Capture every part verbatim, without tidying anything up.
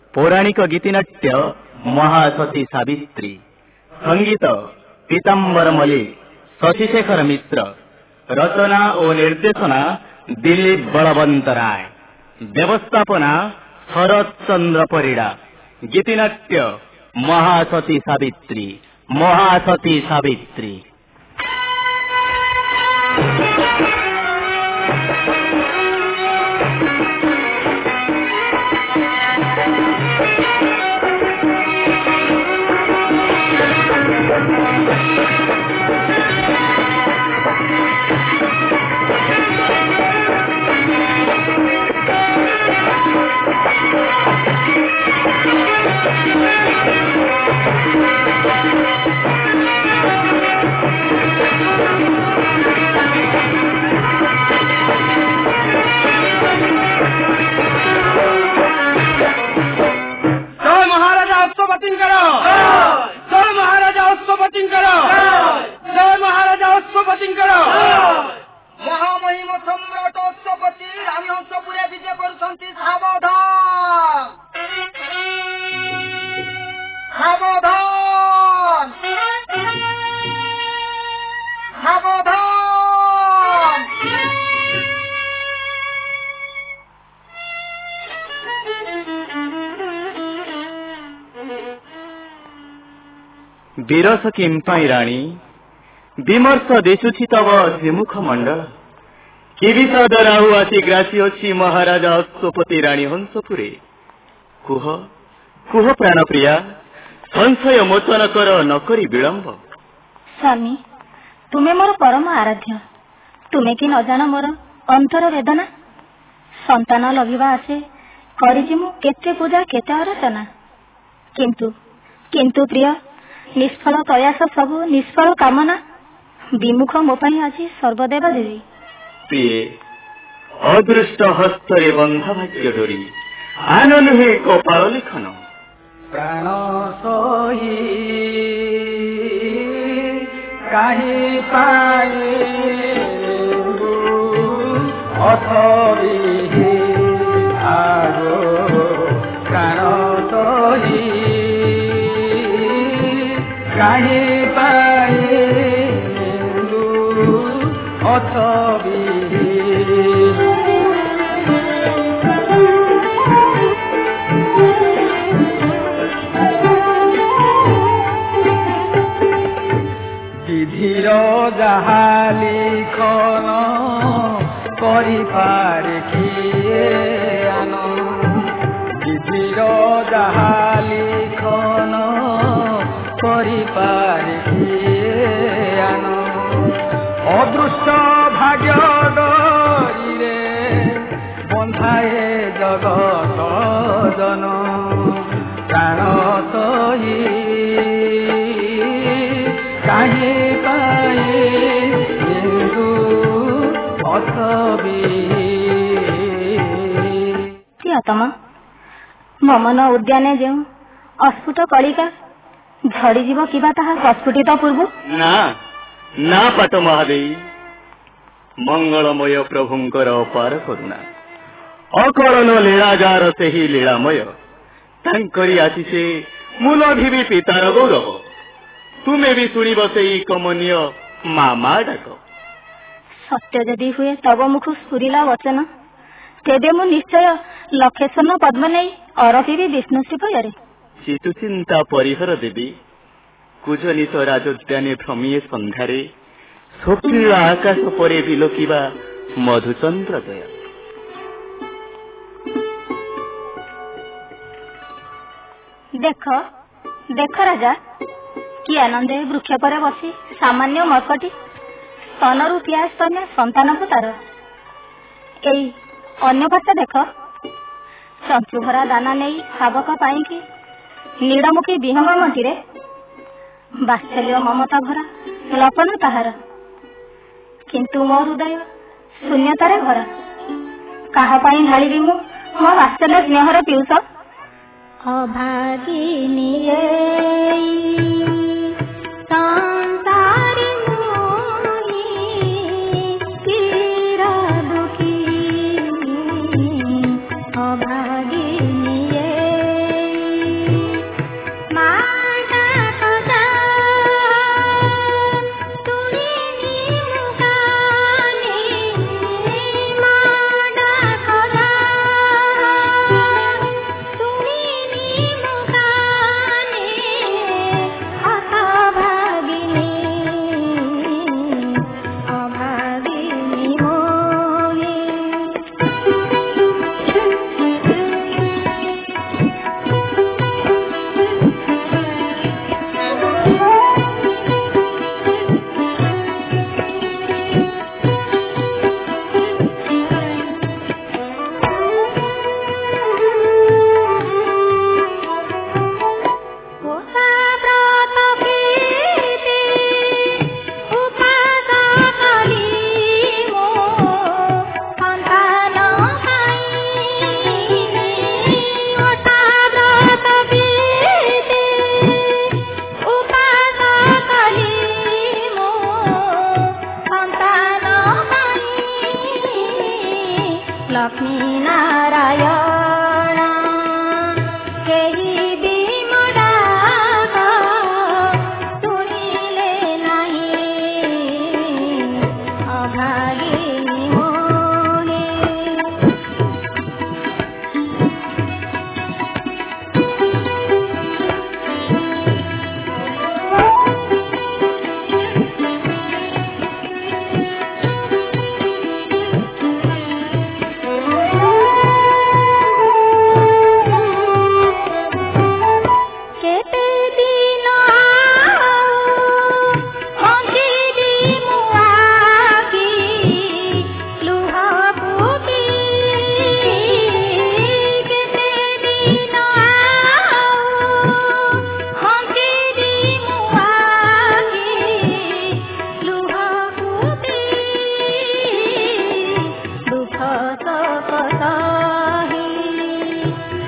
पौराणिक गीतिनाट्य महासती सावित्री, संगीत पीताम्बर मलिक, शशिशेखर मिश्र, रचना और निर्देशना दिलीप बलवंत राय, व्यवस्थापना शरद चंद्र परिड़ा। गीतिनाट्य महासती सावित्री, महासती सावित्री। महामहिम सम्राट अश्वपति रामहंसपुरे विजय करुछंती। सावधान सावधान सावधान। बीरस किंपाई राणी विमर्श दिशुछि तव श्रीमुख मंडल। कि विषाद राहु आसी ग्रासी अच्छी महाराजा अश्वपति राणी हंसपुरे। कुह कुह प्राणप्रिया, संशय मोचन कर नकरी विलंब। स्वामी, तुमे मोर परम आराध्य। तुमे कि न जान मोर अंतर वेदना। संतान लभिबा आसे करिछि मु केते पूजा केते अर्चना, किंतु किंतु प्रिय निष्फल प्रयास सबु निष्फल कामना। विमुख मो पाई आज सर्वदेव देवी। प्रिय अदृष्ट हस्तरे बंधा भाग्य डोरी, आन नुहे कपाल लिखन। प्राण सोई काहे पाए अथरी आगो। प्राण सोई काहे पाए अथरी। विधिर जहा लिखन करि पारे किए आन। विधिर जहा लिखन करि पारे किए आन। अदृष्ट भाग्य डोरी बंधाए जगत जन। प्राण सही काहे पाए हिंदू अथबी। प्रियतम, ममन उद्याने जो अस्फुट कलिका झड़ीजीव किबा ताहा प्रस्फुटित पूर्व। ना ना पाट महादेवी, मंगलमय प्रभुंकर अपार करुणा। अकरण लीलाजार से ही लीलामय। तांकरी आशीषे मूल भी पितार गौरव। तुमे भी शुणिब सेई कमनीय मामा डाक। सत्य जदि हुए तब मुख स्फुरिला वचन, तेबे मु निश्चय लक्षेश्वर पद्म नहीं अरफिबी विष्णु श्रीपୟରେ। चितु चिंता परिहर देवी, कुजनित राजोद्याने भ्रमिए संध्यारे स्वप्निल आकाश परे विलोकिबा मधुचंद्र दया। देख देख राजा, कि आनंदे वृक्ष पर बसी सामान्य मर्कटी स्तनरू पिया स्तन्य संतान को तार। एई अन्य पार्श्व देख, चंचु भरा दाना नहीं शावक पाई नीड़मुखी विहंग मंटीरे बात्सल्य ममता भरा लपन ताहार। किंतु मो हृदय शून्यतारे भरा। काहा पाई ढालिबी मु मो बात्सल्य स्नेहर पियूष। अभागिनी संसार मोहि पीड़ा दुखी। अभागिनी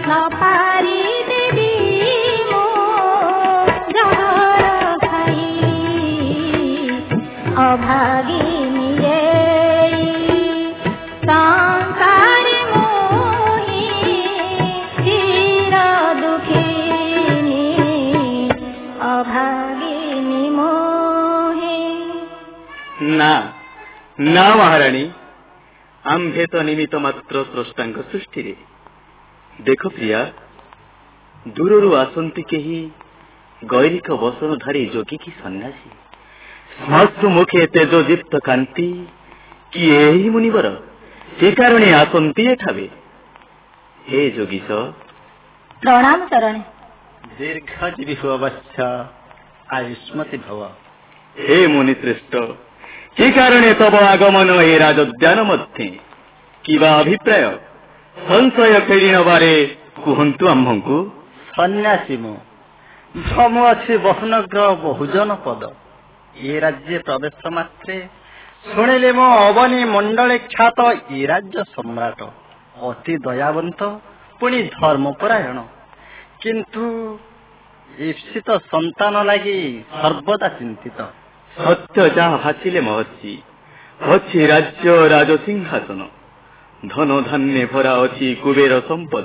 ନ ପାରି ଦେବି ମୋ ଜହର ଖାଇ ଅଭାଗିନୀ ରେ ସଂସାରୀ ମୋହି ଚିର ଦୁଃଖିନୀ ଅଭାଗିନୀ ମୋହି। ନା ନା ମହାରାଣୀ, ଆମ୍ଭେ ତ ନିମିତ୍ତ ମାତ୍ର ସ୍ରଷ୍ଟାଙ୍କ ସୃଷ୍ଟିରେ। ଦେଖ ପ୍ରିୟା, ଦୂରରୁ ଆସନ୍ତି କେହି ଗୈରିକ ବସନଧାରୀ ଯୋଗୀ କି ସନ୍ନ୍ୟାସୀ, ସ୍ମର୍ଶୁ ମୁଖେ ତେଜୋଦୀପ୍ତ କାନ୍ତି, କି ଏହି ମୁନିବର ସେ କାରଣେ ଆସନ୍ତି ଏଠାବେ। ହେ ଯୋଗୀଶ, ପ୍ରଣାମ ଚରଣେ। ଦୀର୍ଘଜୀବୀ ହୁଅ ବତ୍ସ, ଆୟୁଷ୍ମତି ଭବ। ହେ ମୁନି ଶ୍ରେଷ୍ଠ, କି କାରଣେ ତବ ଆଗମନ ଏ ରାଜୋଦ୍ୟାନ ମଧ୍ୟେ? କିବା ଅଭିପ୍ରାୟ ସଂଶୟ ଫେରି ନବାରେ କୁହନ୍ତୁ ଆମ୍ଭଙ୍କୁ। ସନ୍ନ୍ୟାସୀ ମୁଁ, ଭ୍ରମ ଅଛି ବହୁନଗ୍ର ବହୁଜନ ପଦ। ଏ ରାଜ୍ୟ ପ୍ରବେଶ ମାତ୍ରେ ଶୁଣିଲେ ମୋ ଅବନୀ ମଣ୍ଡଳେ ଖ୍ୟାତ ଏ ରାଜ୍ୟ ସମ୍ରାଟ, ଅତି ଦୟାବନ୍ତ ପୁଣି ଧର୍ମପରାୟଣ, କିନ୍ତୁ ଇପ୍ସିତ ସନ୍ତାନ ଲାଗି ସର୍ବଦା ଚିନ୍ତିତ। ସତ୍ୟ ଯାହା ଭାସିଲେ ମହର୍ଷି, ଅଛି ରାଜ୍ୟ ରାଜସିଂହାସନ, ଧନ ଧାନ୍ୟ ଭରା ଅଛି କୁବେର ସମ୍ପଦ,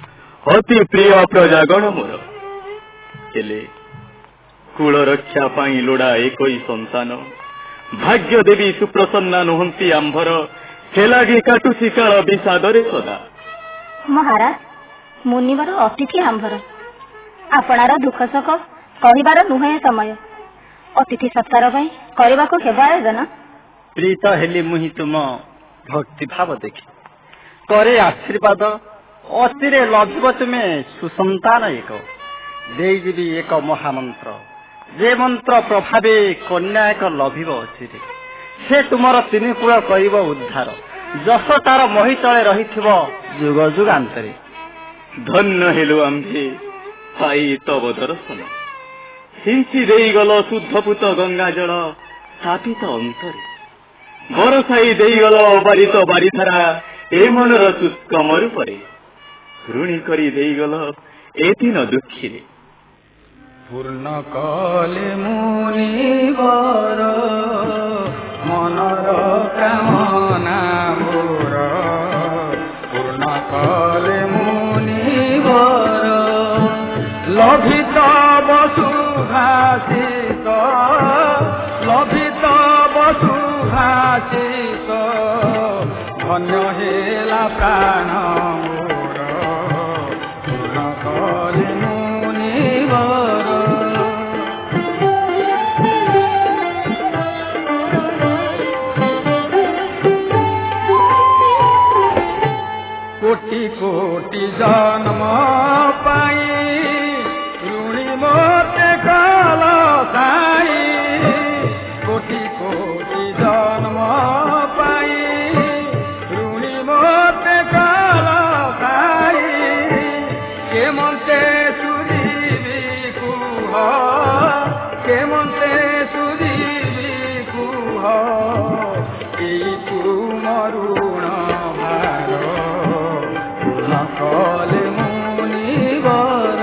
ଅତି ପ୍ରିୟ ପ୍ରଜାଗଣ ମୋର। ହେଲେ କୁଳ ରକ୍ଷା ପାଇଁ ଲୋଡ଼ା ଏକଇ ସନ୍ତାନ, ଭାଗ୍ୟ ଦେବୀ ସୁପ୍ରସନ୍ନା ନୁହନ୍ତି ଆମ୍ଭର, ହେଲାଗି କାଟୁଛି କାଳ ବିଷାଦରେ ସଦା। ମହାରାଜ, ମୁନିବର ଅତିଥି ଆମ୍ଭର, ଆପଣାର ଦୁଃଖ ଶୋକ କହିବାର ନୁହେଁ ସମୟ। ଅତିଥି ସତ୍କାର ପାଇଁ କରିବାକୁ ହେବ ଆୟୋଜନ। ପ୍ରୀତ ହେଲି ମୁହିଁ ତୁମ ଭକ୍ତିଭାବ ଦେଖି, କରେ ଆଶୀର୍ବାଦ, ଅତିରେ ଲଭିବ ତୁମେ ସୁସନ୍ତାନ ଏକ। ଦେଇଯିବି ଏକ ମହାମନ୍ତ୍ର, ଯେ ମନ୍ତ୍ର ପ୍ରଭାବେ କନ୍ୟା ଏକ ଲଭିବ ଅଚିରେ। ସେ ତୁମର ତିନି କୂଳ କରିବ ଉଦ୍ଧାର, ଯଶ ତାର ମହି ତଳେ ରହିଥିବ ଯୁଗ ଯୁଗାନ୍ତରେ। ଧନ୍ୟ ହେଲୁ ଆମ୍ଭେ ପାଇ ତବ ଦର୍ଶନ, ସିଞ୍ଚି ଦେଇଗଲ ଶୁଦ୍ଧପୁତ ଗଙ୍ଗା ଜଳ ସ୍ଥାପିତ ଅନ୍ତରେ, ବରସାଇ ଦେଇଗଲ ଅବାରିତ ବାରିଧାରା ଏ ମନର ଶୁଷ୍କ ମରୁପରେ, ଋଣୀ କରି ଦେଇଗଲ ଏ ଦିନ ଦୁଃଖୀରେ। ପୂର୍ଣ୍ଣ କଲେ ମୁନିବର ମନର କାମନା ମୋର, ପୂର୍ଣ୍ଣ କଲେ ମୁନିବର ଲଭିତ ବସୁଭାଷିତ, ଲଭିତ ବସୁଭାଷିତ, ଧନ୍ୟ ହେଲା ପ୍ରାଣ ମୋର, ପୂର୍ଣ୍ଣ କଲେ ମୁନିବର। କୋଟି କୋଟି ଜନ୍ମ ପାଇ ଋଣୀ ମୋତେ କଲ ସାଇ, କୋଟି କୋଟି ଜନ୍ମ ପାଇ ଋଣୀ ମୋତେ କଲ ସାଇ, କେମନ୍ତେ ସୁଧିବି କୁହ, କେମନ୍ତେ ସୁଧିବି କୁହ, ଏଇ ତୁମରୁଣ ଭାର କଲେ ମୁନିବର।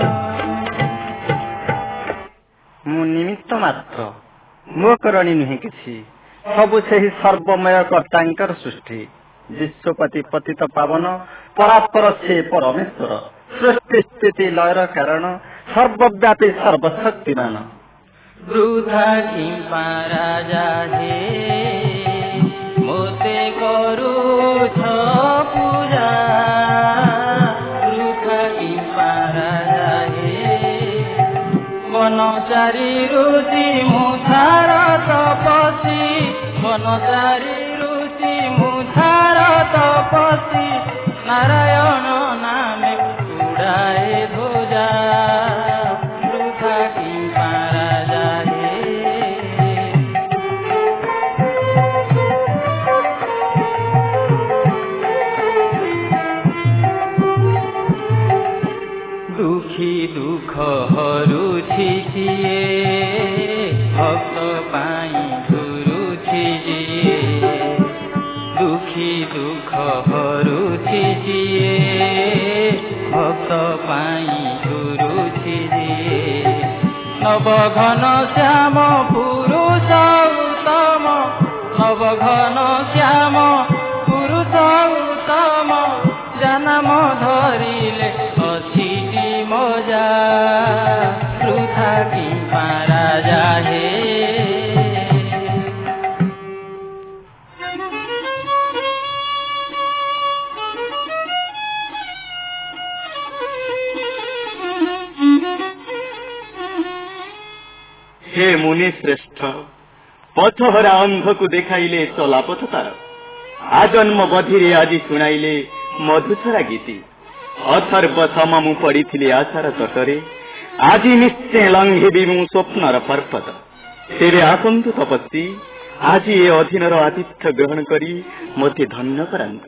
ମୁଁ ନିମିତ୍ତ ମାତ୍ର, ମୋ କରଣୀ ନୁହେଁ କିଛି, ସବୁ ସେହି ସର୍ବମୟ କର୍ତ୍ତାଙ୍କର ସୃଷ୍ଟି। ବିଶ୍ୱପତି ପତିତ ପାବନ ପରାତ୍ପର ସେ ପରମେଶ୍ୱର, ସୃଷ୍ଟି ସ୍ଥିତି ଲୟର କାରଣ, ସର୍ବବ୍ୟାପୀ ସର୍ବଶକ୍ତିମାନ। ବୃଥା କିମ୍ପା ରାଜା ହେ ମୋତେ କରୁଛ ପୂଜା, ବୃଥା କିମ୍ପା ରାଜା ହେ ବନଚାରୀ ଋଷି ମୁଥାର ତପସୀ, ବନଚାରୀ ଋଷି ମୁଥାର ତପସୀ, ନାରାୟଣ ନାମେ ଉଡ଼ାଏ ଧ୍ୱଜା, ବୃଥା କିମ୍ପା ରାଜା ହେ। ଦୁଃଖୀ ଦୁଃଖ ହରୁଛି କିଏ, ଭକ୍ତ ପାଇଁ ଘୁରୁଛି ଯିଏ, ଦୁଃଖୀ ଦୁଃଖ ହରୁଛି କିଏ, নবঘন শ্যাম পুরুষ উত্তম নবঘন শ্যাম পুরুষ উত্তম জনম ধরিলে অছিটি মজা বৃথা কি মারা যাহে हे मुनि श्रेष्ठ पथहरा अंध को देखाइले चला पथ तार आजन्म बधिरे आज शुणाइले मधुछरा गीति अथर्व सममु पड़ी आशार तटरे आज निश्चय लंघेबी मु स्वप्नर पर्वत तेरे आसंतु तपस्वी आज ए अधीनर आतिथ्य ग्रहण करी मते धन्य करांतु।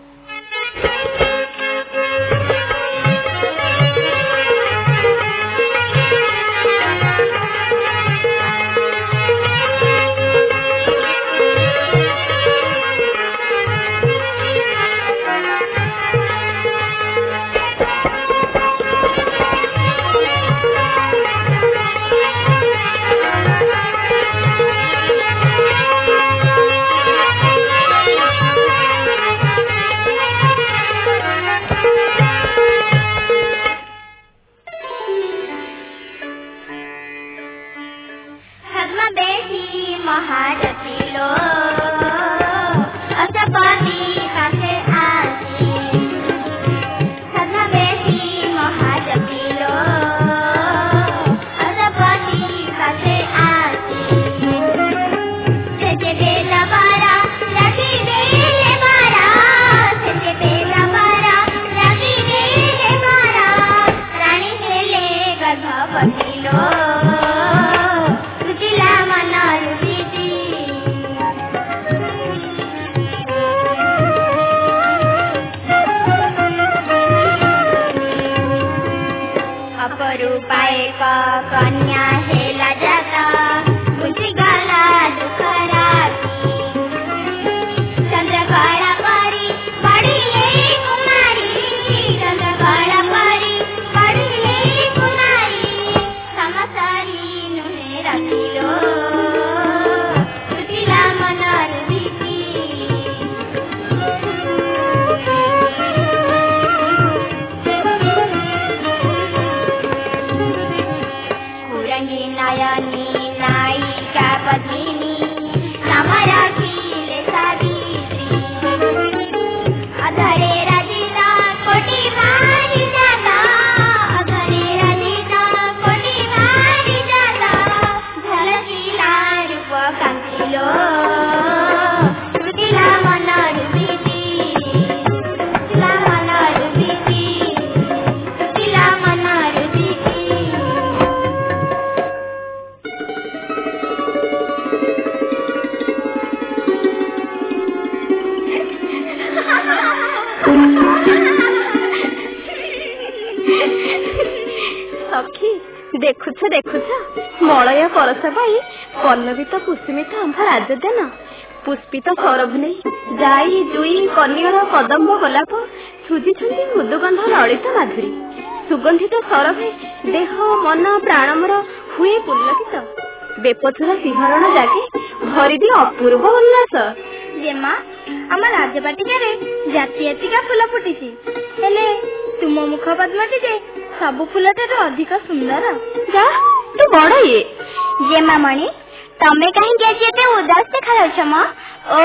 देखुछ देखुछ मलय परस पाई पल्लवित पुष्पित आंभ राजदान पुष्पित सौरभ नहीं जाई जुई कनियर कदम्ब गोलाप सुजिछंती मृदुगंध ललित माधुरी सुगंधित सरभे देह मन प्राण मोर हुए पुल्लकित बेपथुर सिंहरण जागे भरिदी अपूर्व उल्लास जेमा आम राजबाटिकारे जाति जातिका फुल फुटिछि हेले तुम मुख पद्मटी जे सब फुल ठारू अधिक सुंदर जा तू बड़ ये जेमा मणि तमे कहीं एते उदास देखाउछ म ओ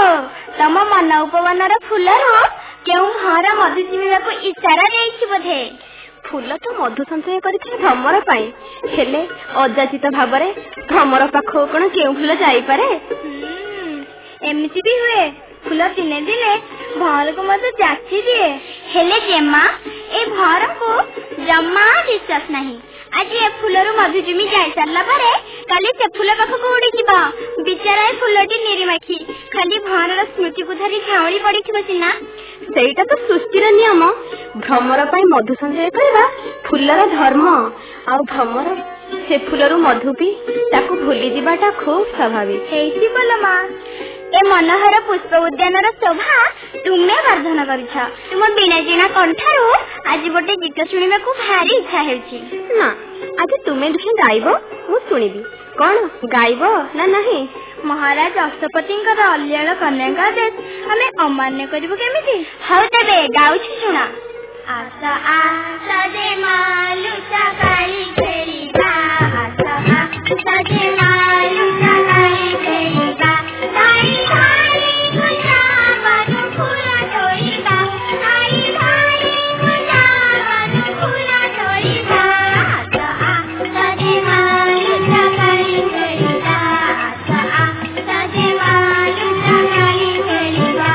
तम मन उपवनर फुलरो केउ हर मधु चिमिबाको इशारा देइछि बोधे फूल तो मधु संचय करथिले भ्रमर पाई हेले अजाचित भाबरे भ्रमर पाखो कोन केउ फूल जाई पारे एमिति भी हुए फूल दिने दिने भर को मत जाची दिए हेले जेमा ए भर को जम्मा विश्वास नहीं आज ए फूलरू मधु जिमी जाई सारला पारे काली से फूल पाख को उड़ी जिबा बिचारा ए फूलटी निरीमाखी खाली भरर स्मृति को धरी झाउली पड़ी छिबा सिना सेटा तो सृष्टिर नियम भ्रमर पाई मधु संचय करबा फूलर धर्म आ भ्रमर से फूलरू मधु पी ताको भूली जिबाटा खूब स्वाभाविक हेइसी बोला मां ए मनोहर पुष्प उद्यान शोभा तुम्हें वर्धन कर तुम बिना जिणा कंठारू आज गोटे गीत शुणा भारी इच्छा है। आज तुम्हें दुहे गाइब मु शुणिबी कौन गाइब ना नहीं? महाराज अष्टपति अल्याण कन्या देश आम अमान्य करू केमी? हाँ तेरे गाउछि शुणा। आशा आशा जे मालुचा काली खेलिबा आशा आशा जे मालुचा काली खेलिबा ताई ताई गुजा बानु फूला तोड़िबा ताई ताई गुजा बानु फूला तोड़िबा आशा आशा जे मालुचा काली खेलिबा आशा आशा जे मालुचा काली खेलिबा।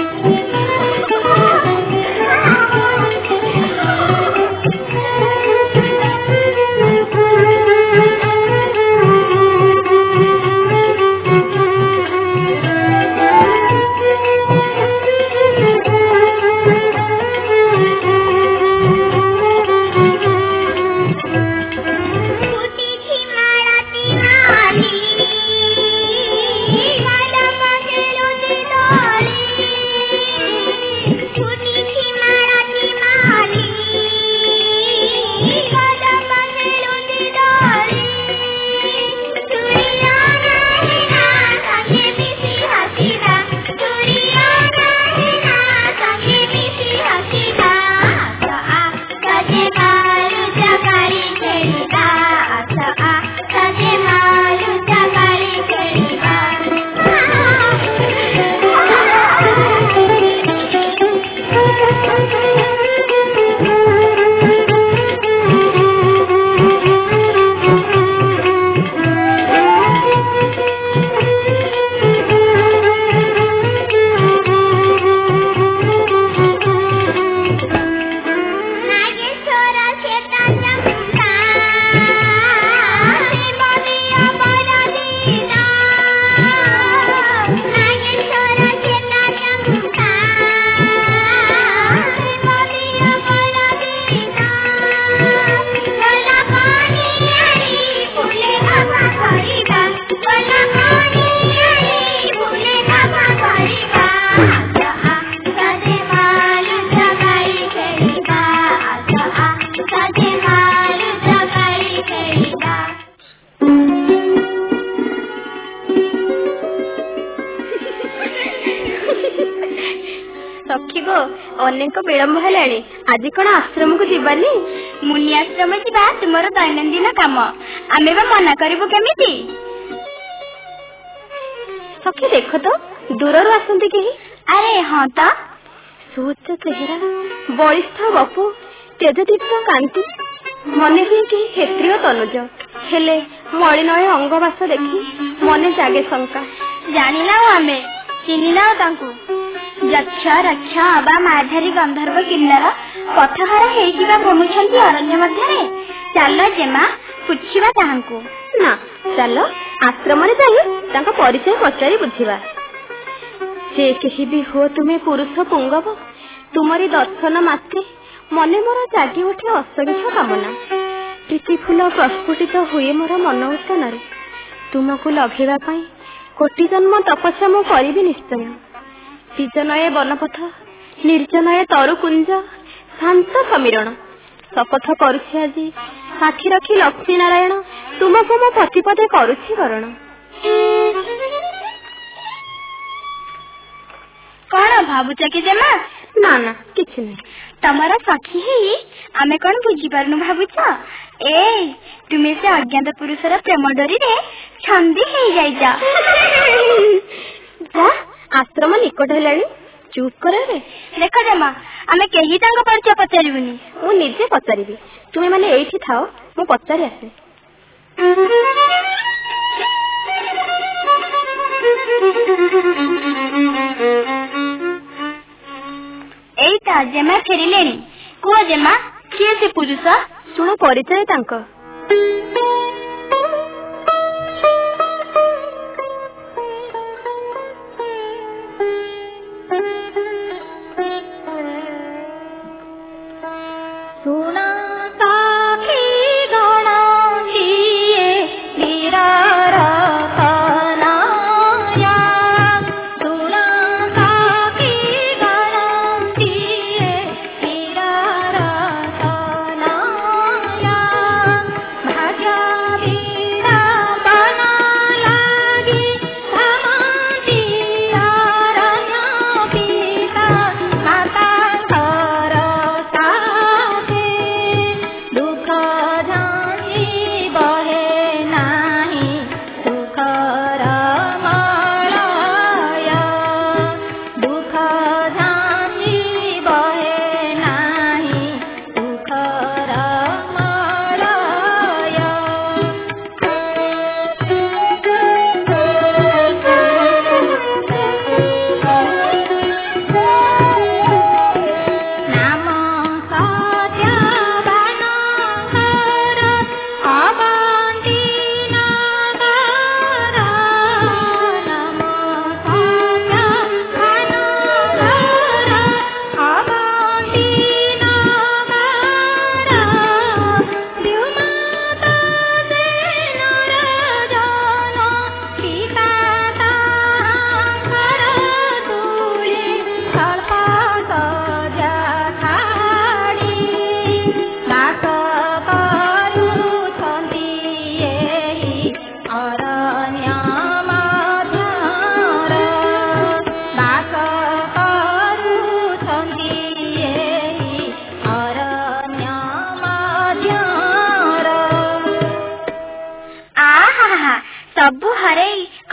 अनेक विलंब है आज कौन आश्रम को जीवानी? मुनि आश्रम जीवा तुम दैनंदिन काम आमे बा मना करिबो केमिति? सखी देख तो दूर आसंती कहीं? अरे हाँ तो सुच चेहरा बलिष्ठ बपु तेजदीप्त कांति मन हुए कि क्षेत्रीय तनुज हेले मलिनय अंगवास देखी मने जागे शंका। जानिना आमे चिन्हिना तांकु यक्ष रक्ष अबा माधारी गंधर्व किन्नर पथहर हेइकिबा घुमुछंती अरण्य मध्यरे। चल जेमा पुछिबा ताहांकु ना चल आश्रम रे जाई तांका परिचय पचारि बुझिबा। जे केहि भी हो तुमे पुरुष पुंगव तुमरी दर्शन मात्रे मने मोर जागी उठे असंख्य कामना। प्रीति फूल प्रस्फुटित हुए मोर मन उतन रे तुमको लभेबा पई कोटि जन्म तपस्या मु करिबी निश्चय। विजनये वनपथ निर्जनये तरुकुंज शांत समीरण शपथ करुछि आज साक्षी रखी लक्ष्मी नारायण तुमको मो पतिपदे करुछि करण। कौन भावुच कि जेमा? ना ना किछि नहीं तमरा सखी ही आमे कौन बुझी पारनु भावुच? ए तुमे से अज्ञात पुरुषर प्रेम डोरी रे छंदी हे जाई जा। जा आश्रम निकट हेलानी चुप करे रे। देख जेमा आमे केही तांको परिचय पचारिबुनी मु निजे पचारिबी तुमे माने एठी थाओ मु पचारि आसे। एटा जेमा फेरिलेनी को जेमा किए से पुरुष सुनो परिचय तांको।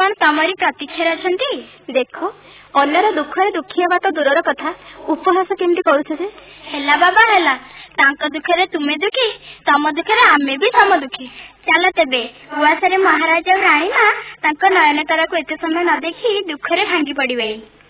कौन तमरी प्रतीक्षा अछंती देखो अन्यर दुखरे दुखी हेबा तो दूरर कथा उपहास केमती करूछे हेला बाबा हेला तांको दुखरे तुमे दुखी तम दुखरे आमे भी सम दुखी चल तेबे उआसरे महाराज और रानी ना तांको नयन तारा को एते समय न देखी दुखरे भांगी पड़िबे।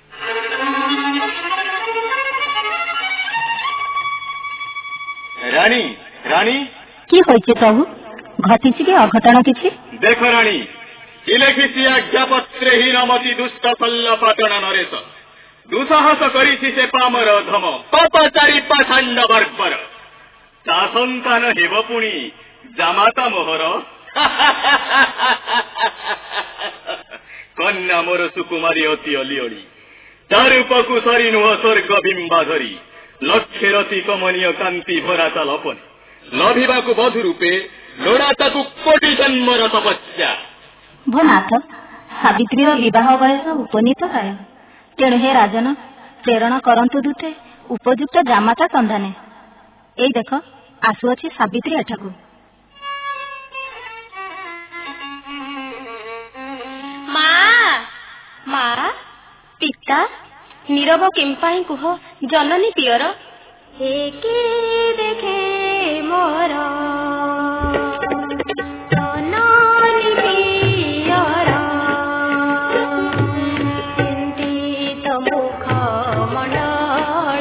रानी रानी की होइछे प्रभु घटिछि कि अघटन किछि देखो रानी इलेखिसी आज्ञापत्रे ही नमति दुष्ट सल्ल पाटण नरेश दुसाहस करिछि से पामर धम पापचारी पाषाण्ड बर्बर ता संतान हेब पुणी जामाता मोहर कन्या मोर सुकुमारी अति अलिअली तार उपकुशरी नुह स्वर्ग बिंबा धरी लक्ष्य रति कमनीय कांति भरा लपने लभिबाकु बधु रूपे लोड़ा ताकु कोटि जन्मर तपस्या भनाथ सावित्री विवाह बयस उपनीत प्राय तेणु हे राजन प्रेरण करंतु दूते उपयुक्त जामाता संधाने एई देख आसुअछि सावित्री एठाकु मां मां पिता नीरव केम्पाई कुह जननी पियर एके देखे मोर जननी पियर चिंतित मुख मंडल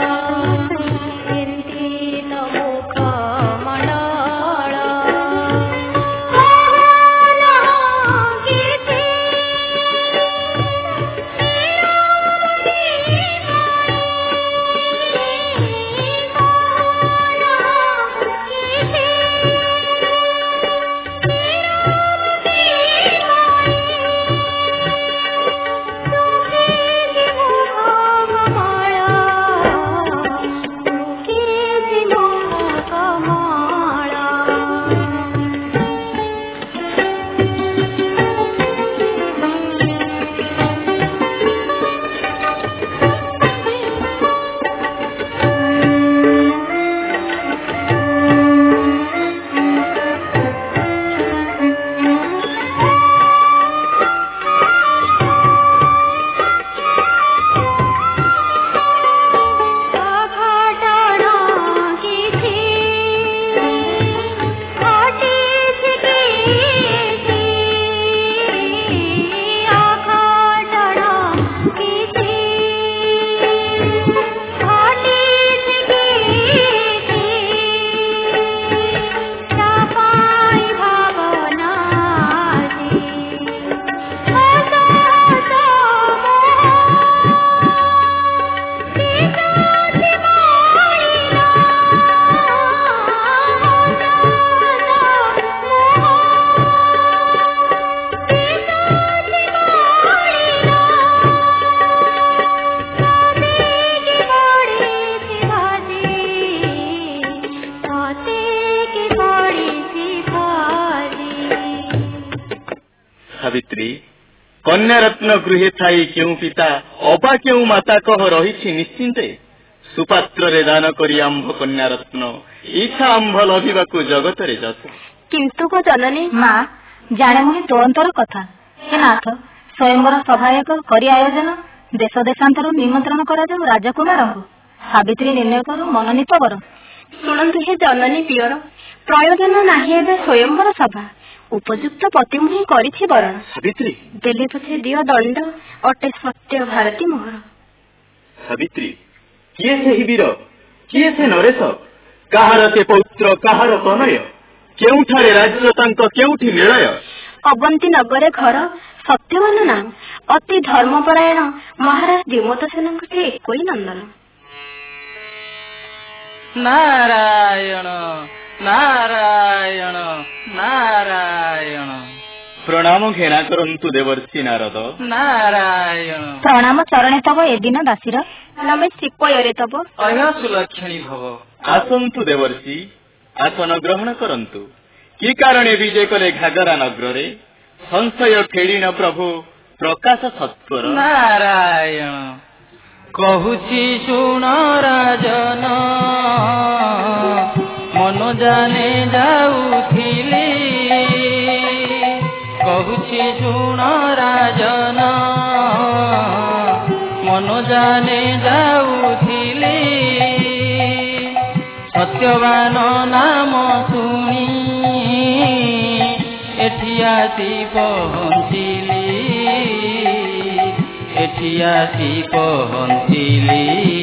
चिंतित मुख मंडल सावित्री कन्या रत्न गृहे थाई क्यों पिता अबा क्यों माता कह रही निश्चिंते सुपात्र रे दान करी आंभ कन्या रत्न इच्छा आंभ लभिबाकु जगत रे जस किंतु को जननी माँ जाने मुनि तुरंतर कथा हे नाथ स्वयंवर सभायक करी आयोजन देश देशांतर निमंत्रण करा जाऊ राजकुमार सावित्री निर्णय करू मनोनीत वर शुणु हे जननी पियर प्रयोजन नाही स्वयंवर सभा उपयुक्त पति मुहि करिछि बरण सावित्री देले पछे दियो दंड अटे सत्य भारती मोहर सावित्री किए से वीर किए से नरेश काहार से पौत्र काहार तनय केउठारे राज्य तांको केउठी निलय अवंती नगरे घर सत्यवान नाम अति धर्मपरायण महाराज जीमत सेन कोई नंदन नारायण नारायण नारायण प्रणाम घेना करंतु देवर्षि नारद नारायण प्रणाम चरणे तब एदिन दासीर नमे श्रीपୟରେ तब अय सुलक्षणी भव आसंतु देवर्षि आसन ग्रहण करंतु कि कारणे विजय कले घागरा नगरे संशय खेलिन प्रभु प्रकाश सत्वर नारायण कहुछि सुन राजन मन जाने जाऊथिली कहुछि ଶୁଣ ରାଜନ ମନ ଜାନେ ଯାଉଥିଲି ସତ୍ୟବାନ ନାମ ଶୁଣି ଏଠି ଆସି ପହଞ୍ଚିଲି ଏଠି ଆସି ପହଞ୍ଚିଲି।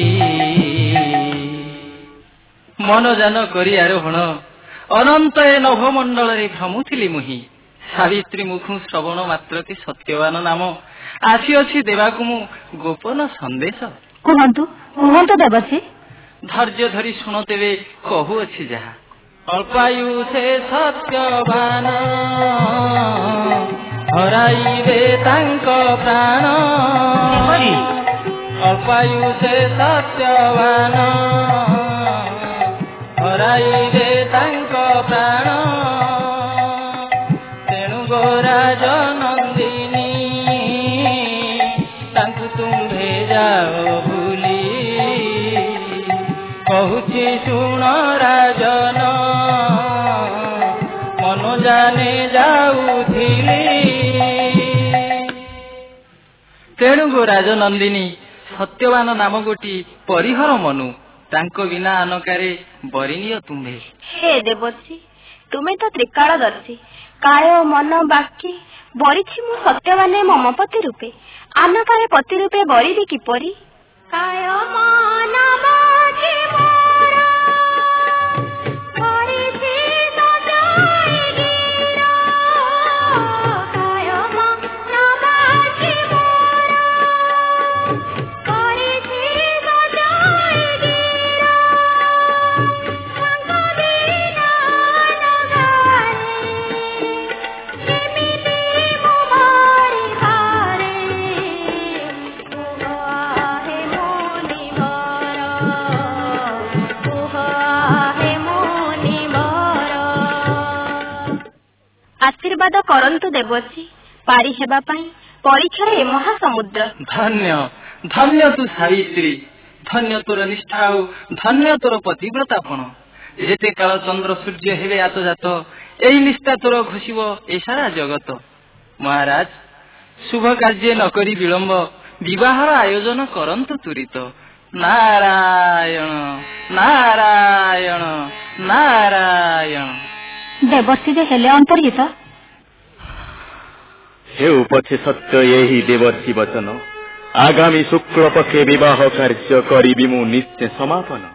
ମନଜାନ କରି ଆରୋହଣ ଅନନ୍ତ ଏ ନଭମଣ୍ଡଳରେ ଭ୍ରମୁଥିଲି ମୁହିଁ ସାବିତ୍ରୀ ମୁଖୁ ଶ୍ରବଣ ମାତ୍ରକେ ସତ୍ୟବାନ ନାମ ଆସିଅଛି ଦେବାକୁ ମୁଁ ଗୋପନ ସନ୍ଦେଶ। କୁହନ୍ତୁ କୁହନ୍ତୁ ଦେବଶ୍ରୀ। ଧୈର୍ଯ୍ୟ ଧରି ଶୁଣ ତେବେ କହୁଅଛି ଯାହା। ଅଳ୍ପାୟୁ ସେ ସତ୍ୟବାନ ହରାଇବେ ତାଙ୍କ ପ୍ରାଣ ଅଳ୍ପାୟୁ ସେ ସତ୍ୟବାନ ହରାଇବେ ତାଙ୍କ ପ୍ରାଣ ତେଣୁ ଗୋରାଜ ନନ୍ଦିନୀ ତାଙ୍କୁ ତୁମ୍ଭେ ଯାଅ ଭୁଲି କହୁଛି ଶୁଣ ରାଜନ ମନ ଜାନେ ଯାଉଥିଲି। ତେଣୁ ଗୋ ରାଜନନ୍ଦିନୀ ସତ୍ୟବାନ ନାମ ଗୋଟି ପରିହର ମନୁ ତାଙ୍କ ବିନା ଆନକାରେ ବରିନିୟ ତୁମ୍ଭେ। ହେ ଦେବଶ୍ରୀ ତୁମେ ତ ତ୍ରିକାଳଦର୍ଶୀ କାୟ ମନ ବାକ୍ୟ ବରିଛି ମୁଁ ସତ୍ୟବାନେ ମମ ପତି ରୂପେ ଆନକାରେ ପତି ରୂପେ ବରିବି କିପରି। କାୟ ମନ ବାକ୍ୟ ମୋର କରିଛି ସଜାଇ ଗିର କାୟ ମନ ବାକ୍ୟ ମୋର କରିଛି ସଜାଇ ଗିର ସାଙ୍ଗ ବିନା ନଗାରେ କେମିତି ମୋ ବାରି ବାରେ କୁହ ହେ ମୁନି ବର କୁହ ହେ ମୁନି ବର। ଆଶୀର୍ବାଦ କରନ୍ତୁ ଦେବଶ୍ରୀ ପାରି ହେବା ପାଇଁ ପରୀକ୍ଷାର ଏ ମହାସମୁଦ୍ର। ଧନ୍ୟ ଧନ୍ୟ ତୁ ସାବିତ୍ରୀ ଧନ୍ୟ ତୋର ନିଷ୍ଠା ଆଉ ଧନ୍ୟ ତୋର ପତିବ୍ରତାପଣ ଯେତେ କାଳ ଚନ୍ଦ୍ର ସୂର୍ଯ୍ୟ ହେବେ ଆତଜାତ ଏଇ ନିଷ୍ଠା ତୋର ଘୋଷିବ ଏ ସାରା ଜଗତ। ମହାରାଜ ଶୁଭ କାର୍ଯ୍ୟ ନ କରି ବିଳମ୍ବ ବିବାହର ଆୟୋଜନ କରନ୍ତୁ ତୁରିତ। ନାରାୟଣ ନାରାୟଣ ନାରାୟଣ। ଦେବଶ୍ରୀ ଯେ ହେଲେ ଅନ୍ତର୍ହିତ ହେଉ ପଛେ ସତ୍ୟ ଏହି ଦେବର୍ଷି ବଚନ ଆଗାମୀ ଶୁକ୍ଳ ପକ୍ଷେ ବିବାହ କାର୍ଯ୍ୟ କରିବି ମୁଁ ନିଶ୍ଚୟ ସମାପନ।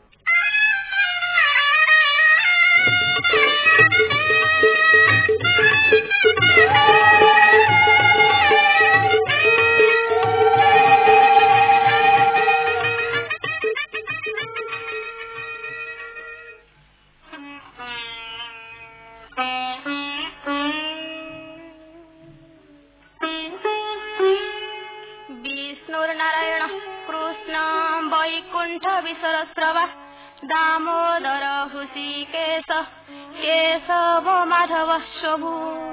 বিষ্ণুর্নারায়ণ কৃষ্ণ বৈকুণ্ঠ বিসরস্রবা দামোদর হৃষিকেশ কেশব মাধব শভু।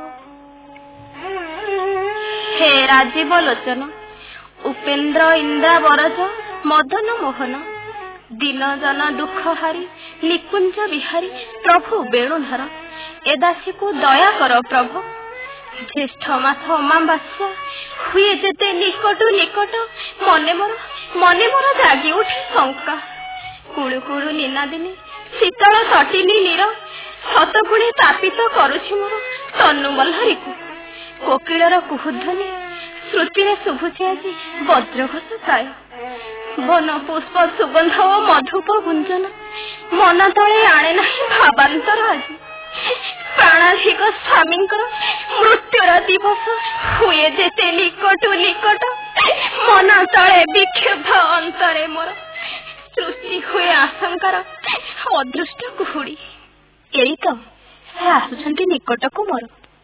হে রাজীব লোচন উপেন্দ্র ইন্দ্রাবরজ মদন মোহন দিন জন দুঃখ হারি নিকুঞ্জ বিহারী প্রভু বেণুধর এ দাসীକୁ দয়া কর প্রভু। জ্যেষ্ঠ মাস অমাবাস্যা ହୁଏ ଯେତେ ନିକଟୁ ନିକଟ ମନେ ମୋର ମନେ ମୋର ଜାଗି ଉଠେ ଶଙ୍କା। କୁଳୁ କୁଳୁ ନିନାଦିନୀ ଶୀତଳ ତଟିନୀ ନୀର ଶତଗୁଣେ ତାପିତ କରୁଛି ମୋର ତନୁ ମଲ୍ହରୀକୁ। କୋକିଳର କୁହୁଧ୍ୱନି ଶ୍ରୁତିରେ ଶୁଭୁଛି ଆଜି ବଜ୍ରଘୋଷ ପ୍ରାୟ। ବନ ପୁଷ୍ପ ସୁଗନ୍ଧ ଓ ମଧୁପ ଗୁଞ୍ଜନ ମନ ତଳେ ଆଣେ ନାହିଁ ଭାବାନ୍ତର ଆଜି। ପ୍ରାଣାଧିକ ସ୍ୱାମୀଙ୍କର ମୃତ୍ୟୁର ଦିବସ ହୁଏ ଯେତେ ନିକଟୁ ନିକଟ ମନ ତଳେ ବିକ୍ଷୁବ୍ଧ ଅନ୍ତରେ ମୋର ସୃଷ୍ଟି ହୁଏ ଆଶଙ୍କାର ଅଦୃଷ୍ଟ କୁହୁଡ଼ି। ଏଇ ତ ସେ ଆସୁଛନ୍ତି ନିକଟକୁ ମୋର।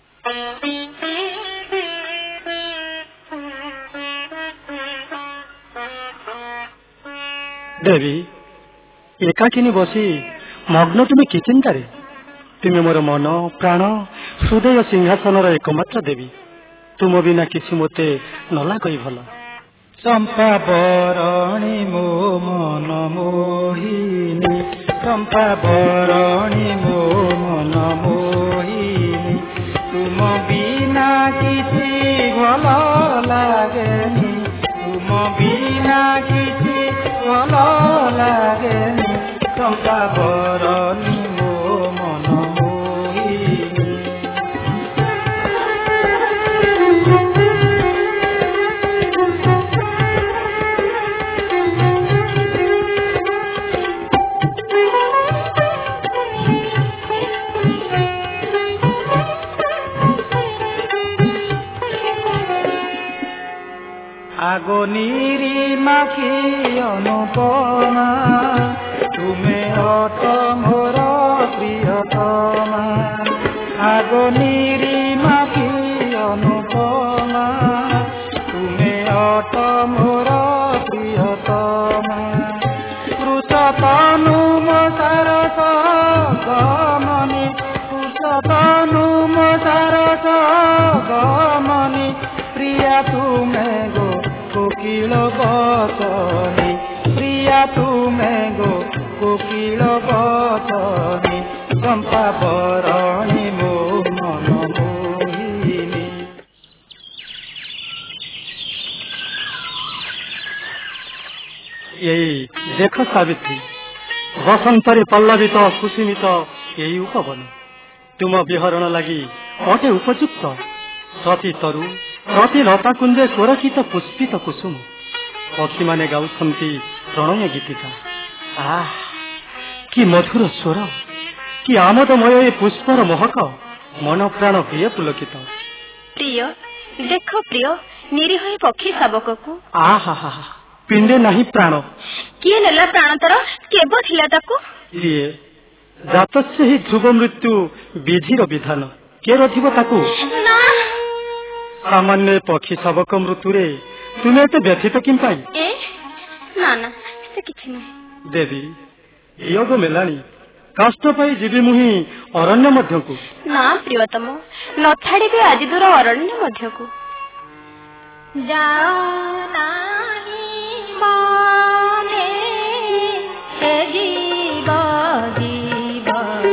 ଦେବୀ ଏକାକିନୀ ବସି ମଗ୍ନ ତୁମେ କି ଚିନ୍ତାରେ? ତୁମେ ମୋର ମନ ପ୍ରାଣ ହୃଦୟ ସିଂହାସନର ଏକମାତ୍ର ଦେବୀ। ତୁମ ବିନା କିଛି ମୋତେ ନ ଲାଗଇ ଭଲ। ଚମ୍ପା ବରଣୀ ମୋ ମନ ମୋହିନୀ ଚମ୍ପା ବରଣୀ ମୋ ମନ ମୋହିନୀ ତୁମ ବିନା କିଛି ଭଲ ଲାଗେନି ତୁମ ବିନା କିଛି ଭଲ ଲାଗେନି ଚମ୍ପା ବରଣୀ ମୋ ମନ ମୋହିନୀ। আগো নিরিমা কি অনুপমা তুমি অট মোর প্রিয়তমা। আগো নিরিমা কি অনুপমা তুমি অট মোর প্রিয়তমা। কৃষতনু মসারস গমনি কৃষতনু মসারস গমনি প্রিয়া তুমে গো কোকিল বচনি প্রিয়া তুমে গো কোকিল বচনি চম্পা বরণী ମୋ ମନ ମୋହିନୀ। এই ଦେଖ ସାବିତ୍ରୀ ବସନ୍ତରେ ପଲ୍ଲବିତ କୁସୁମିତ ଏଇ ଉପବନ ତୁମ ବିହରଣ ଲାଗି ଅଟେ ଉପଯୁକ୍ତ। ପ୍ରତି ତରୁ ପ୍ରତି ଲତାକୁଞ୍ଜେ ସୁରକ୍ଷିତ ପୁଷ୍ପିତ କୁସୁମ ପକ୍ଷୀମାନେ ଗାଉଛନ୍ତି ପ୍ରଣୟ ଗୀତିକା। ଆଃ କି ମଧୁର ସ୍ୱର କି ଆମୋଦମୟ ଏ ପୁଷ୍ପର ମହକ ମନ ପ୍ରାଣ ପ୍ରିୟ ପୁଲକିତ। ପ୍ରିୟ ଦେଖ ପ୍ରିୟ ନିରୀହ ପକ୍ଷୀ ଶାବକକୁ। ଆହା ହା ପିଣ୍ଡେ ନାହିଁ ପ୍ରାଣ କିଏ ନେଲା ପ୍ରାଣ ତର କେବ ଥିଲା ତାକୁ। ଇଏ ଜାତସ୍ୟ ହିଁ ଧ୍ରୁବ ମୃତ୍ୟୁ ବିଧିର ବିଧାନ କିଏ ରଥିବ ତାକୁ। ସାମାନ୍ୟ ପକ୍ଷୀ ଶାବକ ମୃତ୍ୟୁରେ ତୁମେ ଏତେ ବ୍ୟଥିତ କିମ୍ ପାଇଁ। ନା ନା ସେ କିଛି ନାହିଁ। ଦେବୀ ବିୟୋଗ ମେଲାଣି କଷ୍ଟ ପାଇ ଯିବି ମୁହିଁ ଅରଣ୍ୟ ମଧ୍ୟକୁ। ନା ପ୍ରିୟତମ ନ ଛାଡ଼ିବି ଆଜି ଦୂର ଅରଣ୍ୟ ମଧ୍ୟକୁ। ଯାଅ ନାହିଁ ମନେ ହେ ଜୀବ ଜୀବ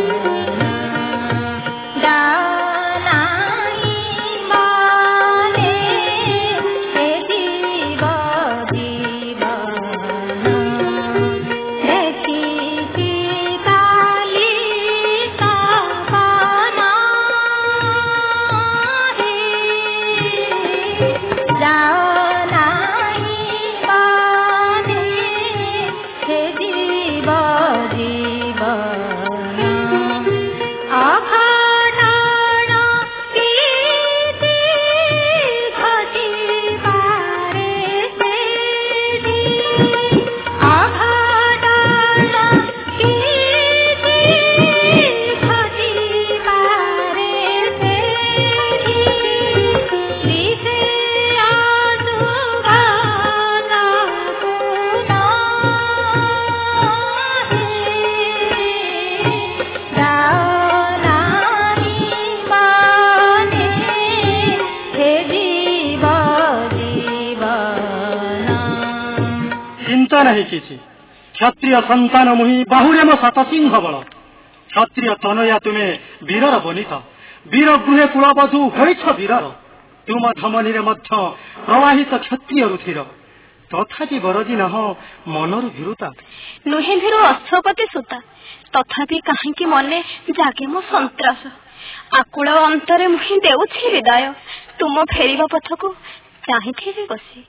ନାହିଁ କିଛି କ୍ଷତ୍ରିୟ ସନ୍ତାନ ମୁହିଁ ବାହୁରେ ମୋ ସାତ ସିଂହ ବଳ। କ୍ଷତ୍ରିୟ ତନୟା ତୁମେ ବୀରର ବନିତ ବୀର ଗୃହେ କୁଳବଧୂ ହୋଇଛ ବୀରର। ତୁମ ଧମନୀରେ ମଧ୍ୟ ପ୍ରବାହିତ କ୍ଷତ୍ରିୟ ରୁଧିର ତଥାପି ବରଜି ନାହ ମନରୁ ଭୀରୁତା। ନୁହେଁ ଭୀରୁ ଅଶ୍ୱପତି ସୁତା ତଥାପି କାହିଁକି ମନେ ଜାଗେ ମୋ ସନ୍ତ୍ରାସ। ଆକୁଳ ଅନ୍ତରେ ମୁହିଁ ଦେଉଛି ବିଦାୟ ତୁମ ଫେରିବା ପଥକୁ ଚାହିଁଥିବି ବସି।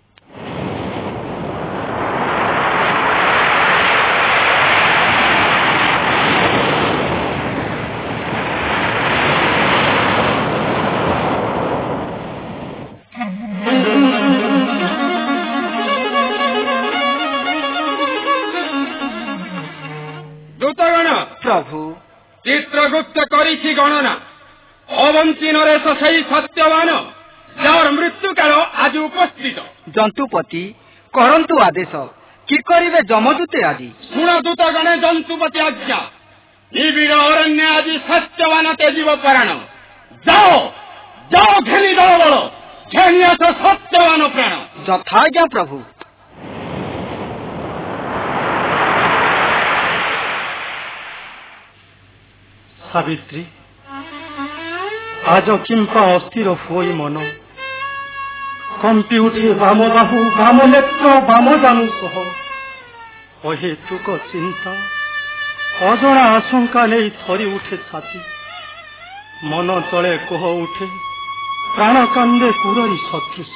ପ୍ରଭୁ ଚିତ୍ରଗୁପ୍ତ କରିଛି ଗଣନା ଅବନ୍ତୀ ନରେଶ ସେଇ ସତ୍ୟବାନ ଯାର ମୃତ୍ୟୁକାଳ ଆଜି ଉପସ୍ଥିତ। ଜନ୍ତୁପତି କରନ୍ତୁ ଆଦେଶ କି କରିବେ ଯମଦୂତେ ଆଜି। ଶୁଣ ଦୂତଗଣେ ଜନ୍ତୁପତି ଆଜ୍ଞା ନିବିଡ଼ ଅରଣ୍ୟ ଆଜି ସତ୍ୟବାନ ତେଜିବ ପ୍ରାଣ। ଯାଅ ଯାଅ ଘେନି ଦଳ ବଳ ଘେନି ଆସ ସତ୍ୟବାନ ପ୍ରାଣ। ଯଥାଜ୍ଞା ପ୍ରଭୁ। ସାବିତ୍ରୀ ଆଜ କିମ୍ପା ଅସ୍ଥିର ହୋଇ ମନ कंपी उठे बाम बाहु बाम नेत्र बाम जानू सह अहेतुक चिंता अजणा आशंका नहीं थरी उठे छाती मन तले कोह उठे प्राण कांदे कुररी सदृश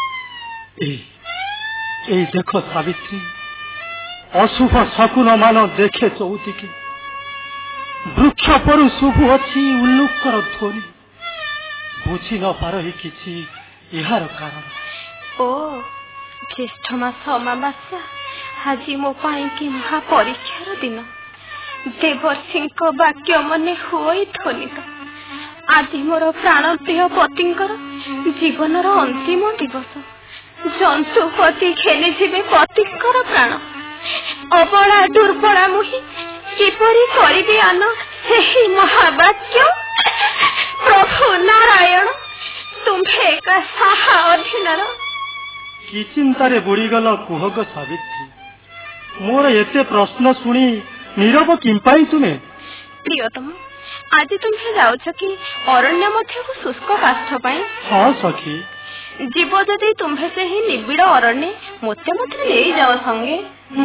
ए देख सावित्री अशुभ शकुन मान देखे चौदिके वृक्ष पर शुभ अच्छी उल्लुकर ध्वनि बुझी न पारही किछि इहार कारण। ओ ज्येष्ठ मास अमावास्या आज मो पाई कि महा परीक्षार दिन देवर्षि वाक्य मने हुई ध्वनित आज मोर प्राण प्रिय पतिंकर जीवनर अंतिम दिवस जंतुपति खेली जीवे पतिंकर प्राण अबला दुर्बला मुहि किपरि करिबे आन सेही महावाक्य प्रभु नारायण तुम्हे का साहा अधीनर कि चिंतारे बुड़ीगल कुहग सावित्री मोर एते प्रश्न सुनी नीरव किंपाई तुमे प्रियतम आज तुम्हें जाउछ कि अरण्य मध्य को शुष्क काष्ठ पाई हाँ सखी जीव जदि तुम्हें से ही निबिड़ अरण्य मते मते ले जाओ संगे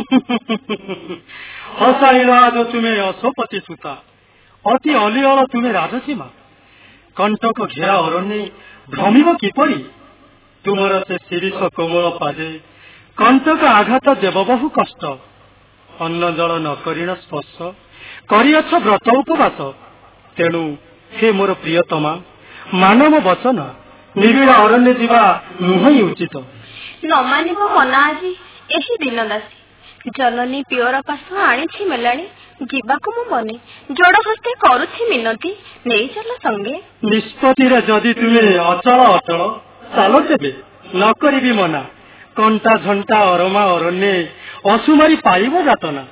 हसाइल आज तुम्हें अशोपति सुता अति अलिअल तुम्हें राजसीमा कंटक घेरा अरण्य भ्रमिब किपरि तुमर से शिरीष कोमल पादे कंटक आघात देव बहु कष्ट अन्न जल न करिण स्पर्श करिअछ व्रत उपवास तेणु हे मोर प्रियतमा मानव वचन निबिड़ अरण्य जीवा नुहई उचित न मानिब मन आज एही दिन दासी जननी पियर पास आनी मेलाणी जीवाकु मु बने जोड़ हस्ते करुछि मिनती नहीं चल संगे निष्पत्ति जदि तुम्हें अचल अचल चाल देवे न करी मना कंटा झंटा अरमा अरण्य असुमारी पाइब जातना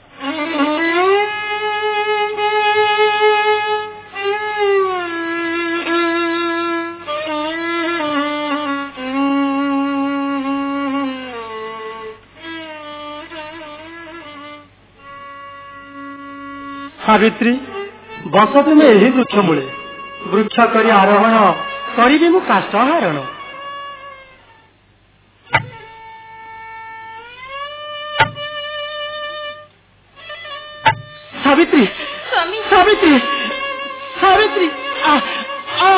सावित्री बस तुम्हें यही वृक्ष मूले वृक्ष करी आरोहण करी मु काष्ठ हारण सावित्री सावित्री सावित्री आ आ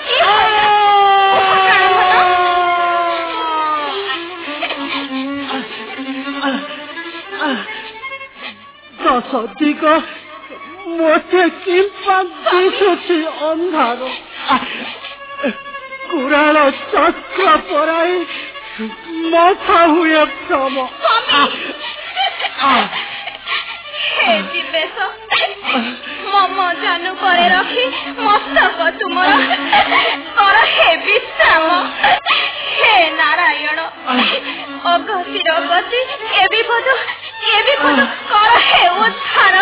दस दिग मोटे किंपा दिशुछि अंधार कुराल चक्र पराई मथा हुए भ्रम हे जीवेश मम जानू करे रखी मस्तक तुमर कर हे विश्राम हे नारायण अगतिर गति ए विपद ए विपद कर हे उद्धार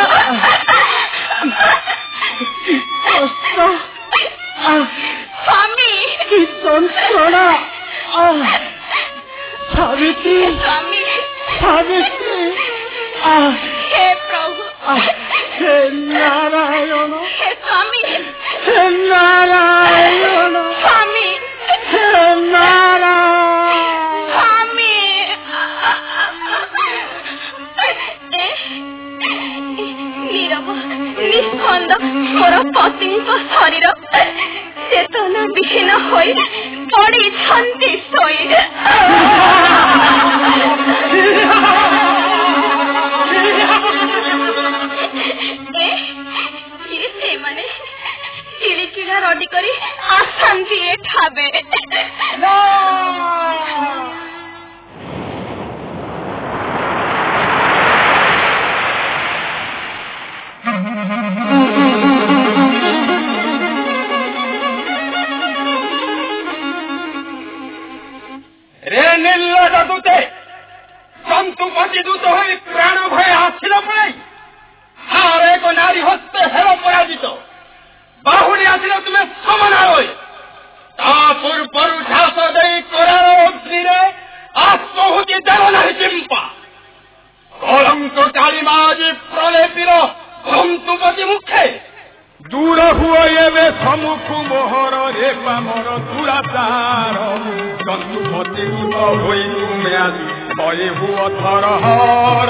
स्वामी की संतोषणा सावित्री स्वामी सावित्री हे प्रभु हे नारायण हे स्वामी हे नारायण स्वामी हे नारायण स्वामी नीरव निस्पंद मोर पति शरीर चेतना विहीन होई पड़ी छंती सोई माने चिड़िकिड़ा रडी करी आसांती एठाबे रे निर्लज दूते जंतुपति दूत हो प्राण भय आसिल पड़ाई हार एक नारी हस्ते हेल पराजित बाहुली आसिल तुम्हें समना ता पूर्व झास दे करार अग्नि दूर हुए एवे सम्मुख मोहर रे पामर दुराचार जंतुपति होई तुमे आदि भये हुआ थरहर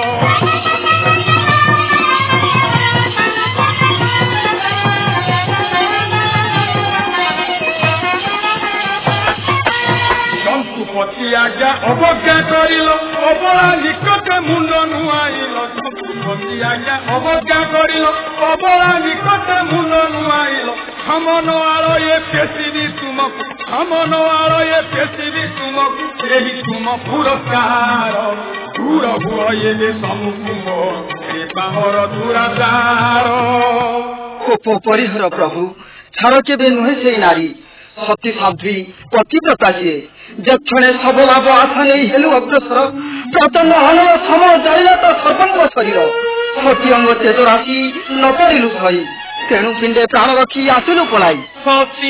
जंतुपति आज्ञा अवज्ञा करिल अबला निकटे मुंड नुआइल जंतुपति आज्ञा अवज्ञा करिल अबला निकटे मुंड नुआइल हमन आलो ये पेशिबी तुमको हमन आलो ये पेशिबी तुमको यही तुम पुरस्कार दूर हुआ ये सम्मुख हे पामर दुराचार कोप परिहर प्रभु छाड़ केबे नुहे से नारी सती साध्वी पतिव्रता जी जक्षणे सब लाभ आशा नहीं हेलु अग्रसर प्रचंड हनन सम जयत सर्वंग शरीर सती अंग तेज राशि न परिलु सही तेणु पिंडे प्राण रखी आसिलु पलाई सती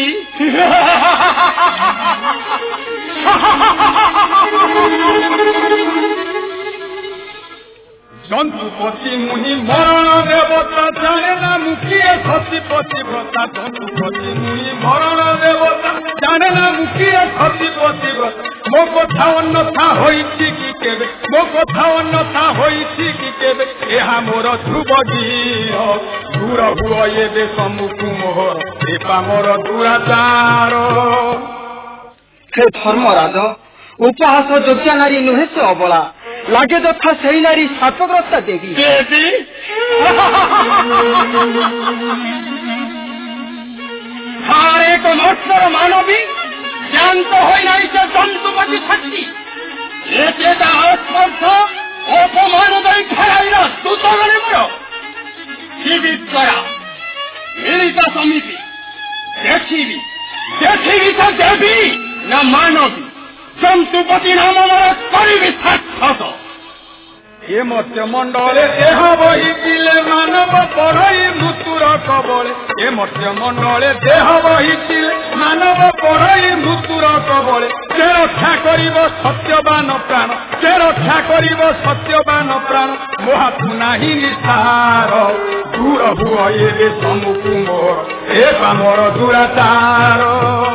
जंतुपति मुनि मरण देवता जाने ना मुखिए सतीपति व्रता जंतुपति मुनि मरण देवता जाने ना मुखिए सतीपति व्रता मो कथा अन्यथा होइछि कि केबे मो कथा अन्यथा होइछि कि केबे एहा मोर ध्रुव गीर दूर हुआ ये सम्मुख मोहर हे पामर दुराचार हे धर्मराज उपहास योग्य नारी नुहे से अबला लागे तथा सही नारी शापग्रस्ता देवी देवी हारे को मत्सर मानवी ज्ञान तो हो नहीं से जंतुपति शक्ति एकेटा अस्पर्श अपमान दई फेराइल दूत गणे मोर जीवित करा मिलित समिति देखिबी देखिबी तो देवी न मानवी जंतुपति नाम मोर करिबी साक्षात ये मत्स्य मंडले देह बहिथिले मानव पढ़ई मृत्युर कबले ये मत्स्य मंडले देह बहिथिले मानव पढ़ई मृत्युर कबले से रक्षा करिब सत्यवान प्राण से रक्षा करिब सत्यवान प्राण मोहातु नाही निस्तार दूर हुआ ये सम्मुख मोर हे पामर दुराचार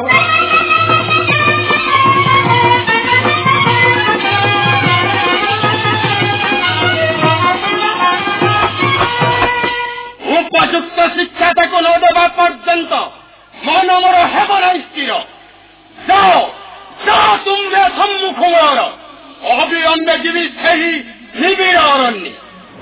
उपयुक्त शिक्षा तक न देवा पर्यंत मन मोर हेब ना स्थिर जाओ जाओ तुम्हें सम्मुख मोर अविलंबे जीवी से ही निबिड़ अरण्य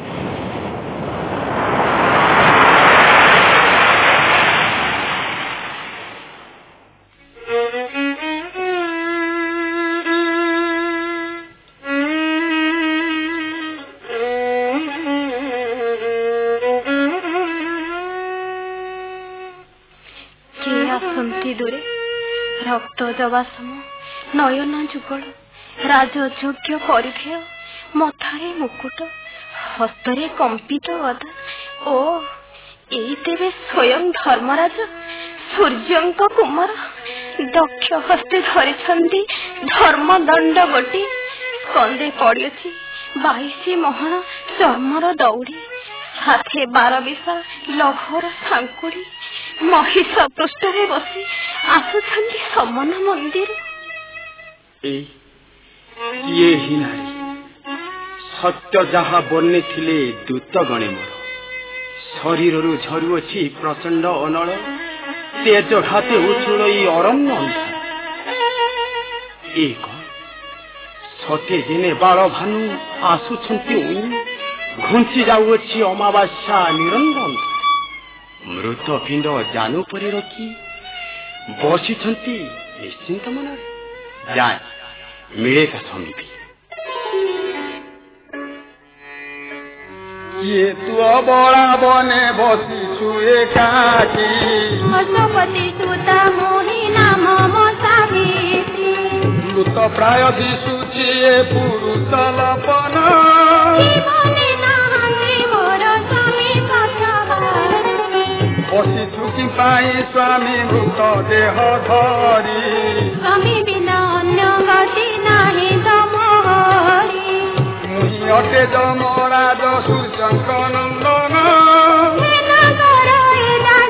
रक्त जवासम नयन जुगल राजयोग्य परिधेय मथारे मुकुट हस्तरे कंपित गदा ओ एई तेरे स्वयं धर्मराज सूर्यंक कुमार दक्ष हस्ते धरिछंती धर्म दंड गोटी कंदे पड़िछि बाईसी महण चर्मर दौड़ी हाथे बार बिसा लहर सांकुड़ी महिष पृष्ठरे बसी आसुछंती समन मंदिर ये ही नारी सत्य जहा बने थिले दूत गणे मोर शरीर रु झरुअछि प्रचंड अनल तेज घाते उछुलई अरण्य अंधार एक सते दिने बाल भानु आसुछंती घुंची जाउछि अमावास्या निरंजन मृत पिंड जानू परे रखी बसी निश्चिंत मन जाए मिले का समिति ये तू बड़ा बने बसी छुए काकी पशुपति सुता मोहि नाम मसाविति मृत प्राय दिशुछि पुरुष लपन बसी चुकी पाई स्वामी मृत देह धरी स्वामी बिना अन्य गति नाही तमहरी मुहि अटे जमराज सूर्यंक नंदन सेना कर ए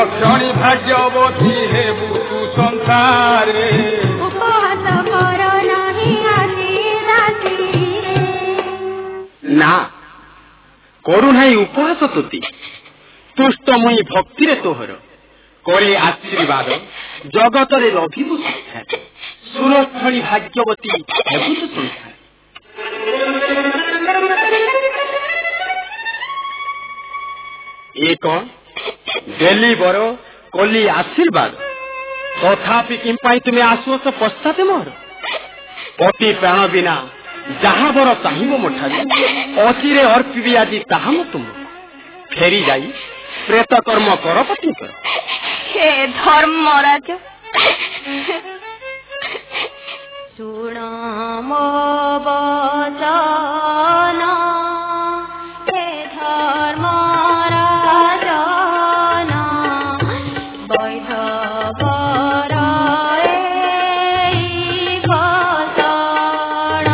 রক্ষণী ভাগ্যবতী হেবু তু সংসারে উপহাস কর নাহি আছি রাত্রিরে। না করু ନାହିଁ ଉପହାସ ତୋତି ତୁଷ୍ଟମୟୀ ଭକ୍ତିରେ ତୋହର କରେ ଆଶୀର୍ବାଦ ଜଗତରେ ରଖିବୁ ସଂସାର ସୁରକ୍ଷଣୀ ଭାଗ୍ୟବତୀ ହେବୁ ତୁ ସଂସାର। ଏ କଣ ଡେଲି ବର କଲି ଆଶୀର୍ବାଦ ତଥାପି କିମ୍ପାଇଁ ତୁମେ ଆସୁଅଛ ପଶ୍ଚାତେ ମୋର ପତି ପ୍ରାଣ ବିନା ଯାହା ବର ଚାହିଁବ ମୋଠାରୁ ଅଚିରେ ଅର୍ପିବି ଆଜି ତାହା ମୁଁ ତୁମ ଫେରି ଯାଇ ପ୍ରେତ କର୍ମ କର ପତିଙ୍କର। ହେ ଧର୍ମରାଜ ଶୁଣ ମୋ ବଚନ ହେ ଧର୍ମରାଜନ ବୈଧ ବର ଏଇ ବଚନ।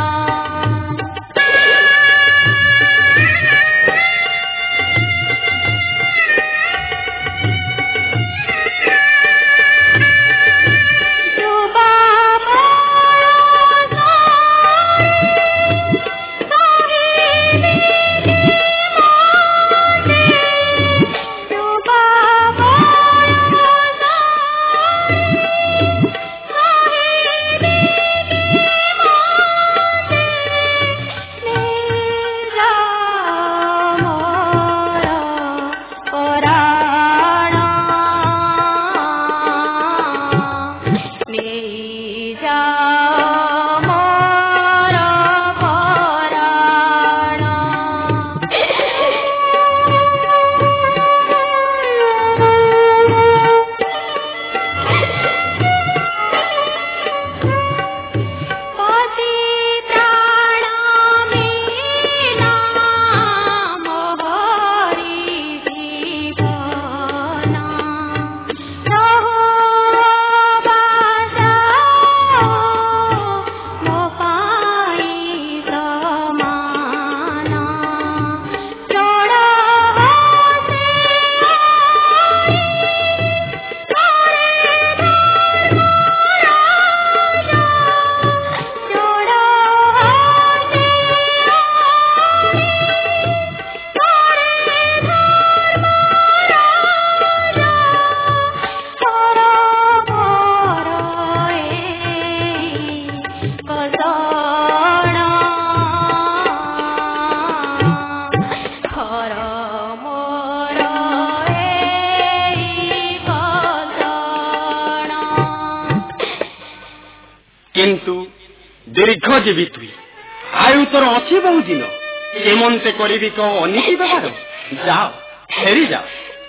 କିନ୍ତୁ ଦୀର୍ଘଜୀବୀ ତୁଇ ଆୟୁ ତୋର ଅଛି ବହୁ ଦିନ ଏମନ୍ତେ କରିବି କହ ଅନିତି ବ୍ୟବହାର ଯାଅ ଫେରି ଯାଅ।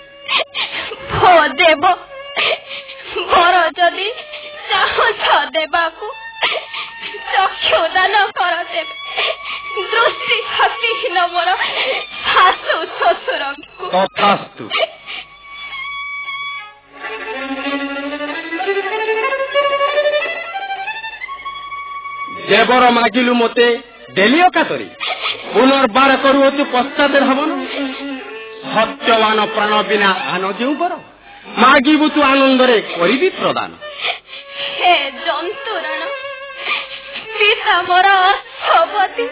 ଭୋ ଦେବ ବର ଯଦି ଚାହୁଁଛ ଦେବାକୁ ଚକ୍ଷୁଦାନ କର ଦେବେ ଦୃଷ୍ଟି ଶକ୍ତିହୀନ ମୋର ଶାଶୁ ଶ୍ୱଶୁରଙ୍କୁ। ତଥାସ୍ତୁ। ଦେବର ମାଗିଲୁ ମୋତେ ଦେଲି ଅକାତରେ ପୁନର୍ବାର କରୁଅଛୁ ପଶ୍ଚାତ ହବନ ସତ୍ୟବାନ ପ୍ରାଣ ବିନା ଆନ ଯେଉଁ ବର ମାଗିବୁ ତୁ ଆନନ୍ଦରେ କରିବି ପ୍ରଦାନ। ହେ ଜନ୍ତୁରଣ ପିତା ମୋର ଅଶ୍ୱପତି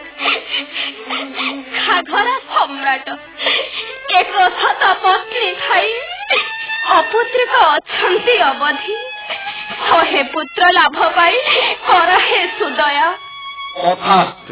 ଘାଘରା ସମ୍ରାଟ ଏକ ଶତ ପତ୍ନୀ ଥାଇ ଅପୁତ୍ରିକ ଅଛନ୍ତି ଅବଧି ଶହେ ପୁତ୍ର ଲାଭ ପାଇ କର ହେ ସୁଦୟା। ତଥାସ୍ତୁ।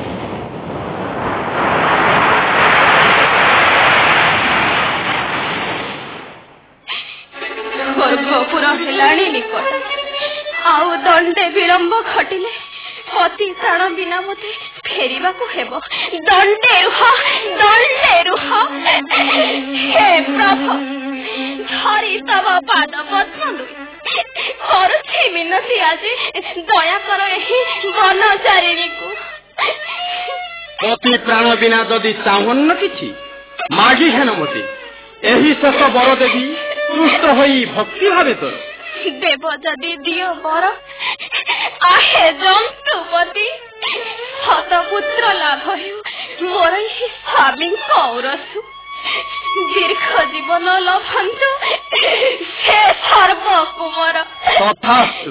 ସ୍ୱର୍ଗପୁର ହେଲାଣି ନିକଟ ଆଉ ଦଣ୍ଡେ ବିଳମ୍ବ ଘଟିଲେ ପତି ପ୍ରାଣ ବିନା ମୋତେ ଫେରିବାକୁ ହେବ। ଦଣ୍ଡେ ରୁହ ଦଣ୍ଡେ ରୁହ ହେ ପ୍ରଭୁ ଧରି ତବ ପାଦ ପଦ୍ମ କରୁଛି ମିନତି ଆଜି ଦୟାକର ଏହି ବନଚାରିଣୀକୁ। ପତି ପ୍ରାଣ ବିନା ଯଦି ଚାହୁଁନ କିଛି ମାଗି ହେନ ମୋତେ ଏହି ଶେଷ ବର ଦେବି ତୁଷ୍ଟ ହୋଇ ଭକ୍ତି ଭାବେ ତୋର। ଦେବ ଯଦି ଦିଅ ବର ଆହେ ଜନ୍ତୁପତି ଶତ ପୁତ୍ର ଲାଭ ହେଉ ମୋର ଏହି ସ୍ୱାମୀଙ୍କ ଔରସୁ ଦୀର୍ଘ ଜୀବନ ଲଭନ୍ତୁ ସେ ସର୍ବ କୁମର। ତଥାସ୍ତୁ।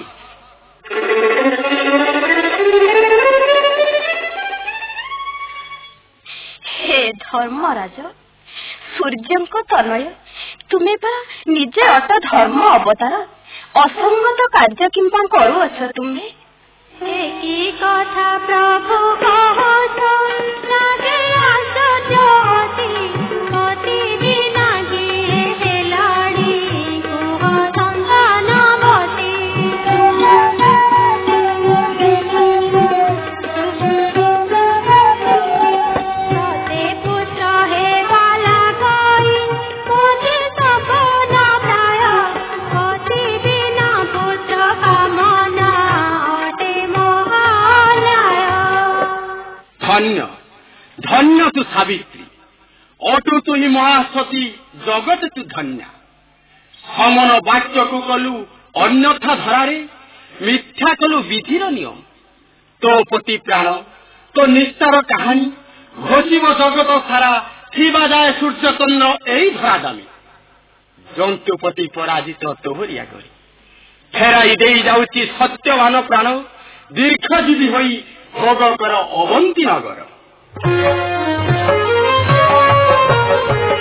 ହେ ଧର୍ମରାଜ, ସୂର୍ଯ୍ୟଙ୍କ ତନୟ, ତୁମେ ବା ନିଜେ ଅଟ ଧର୍ମ ଅବତାର, ଅସଙ୍ଗତ କାର୍ଯ୍ୟ କିମ୍ବା କରୁଅଛ ତୁମେ? କି କଥା ପ୍ରଭୁ କହୁଛ, ଲାଗେ ଆଶ୍ଚର୍ଯ୍ୟ ଅତି ବିନା ଯିଏ ହେଲାଣି କୁହ ସନ୍ତାନବତୀ। ସତେ ପୁତ୍ର ହେବାଲା କହି ମୋଦି ସପନ ପ୍ରାୟ, ଅତି ବିନା ପୁତ୍ର କାମନା ଅଟେ ମହାଲୟ। ଧନ୍ୟ ଧନ୍ୟ ତୁ ସାବିତ୍ରୀ, ଅଟୁ ତୁହି ମହାସତୀ, ଜଗତ ତୁ ଧନ୍ୟା। ସମନ ବାକ୍ୟକୁ କଲୁ ଅନ୍ୟଥା ଧରାରେ, ମିଥ୍ୟା କଲୁ ବିଧିର ନିୟମ। ତୋ ପତି ପ୍ରାଣ, ତୋ ନିଷ୍ଠାର କାହାଣୀ ଘୋଷିବ ଜଗତ ସାରା, ଥିବା ଯାଏ ସୂର୍ଯ୍ୟଚନ୍ଦ୍ର ଏଇ ଧରାଦାମୀ। ଜନ୍ତୁପତି ପରାଜିତ ତୋହରି ଆଗରେ, ଫେରାଇ ଦେଇ ଯାଉଛି ସତ୍ୟବାନ ପ୍ରାଣ, ଦୀର୍ଘଜୀବୀ ହୋଇ ଭୋଗ କର ଅବନ୍ତୀ ନଗର।